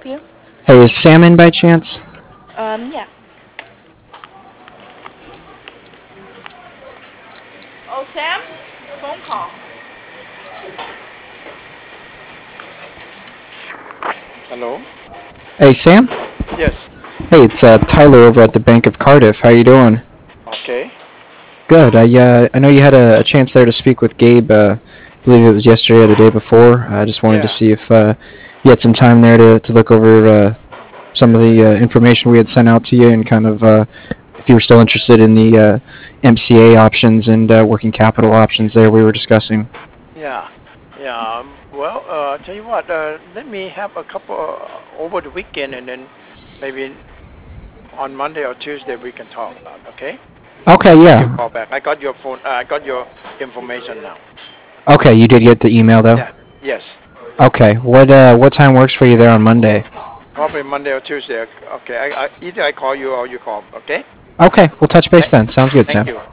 help you? Hey, is Sam in by chance? Yeah. Oh, Sam? Phone call. Hello? Hey, Sam? Yes. Hey, it's Tyler over at the Bank of Cardiff. How you doing? Okay. Good. I know you had a chance there to speak with Gabe. I believe it was yesterday or the day before. I just wanted to Yeah. see if you had some time there to look over some of the information we had sent out to you and kind of if you were still interested in the MCA options and working capital options there we were discussing. Yeah. Yeah. Well, tell you what, let me have a couple over the weekend and then maybe on Monday or Tuesday we can talk about, okay? Okay, I'll give you a yeah. call back. I got your phone, I got your information now. Okay, you did get the email though? Yeah. Yes. Okay, what time works for you there on Monday? Probably Monday or Tuesday. Okay. Either I call you or you call, okay? Okay, we'll touch base Th- then. Sounds good, Thank Sam. you.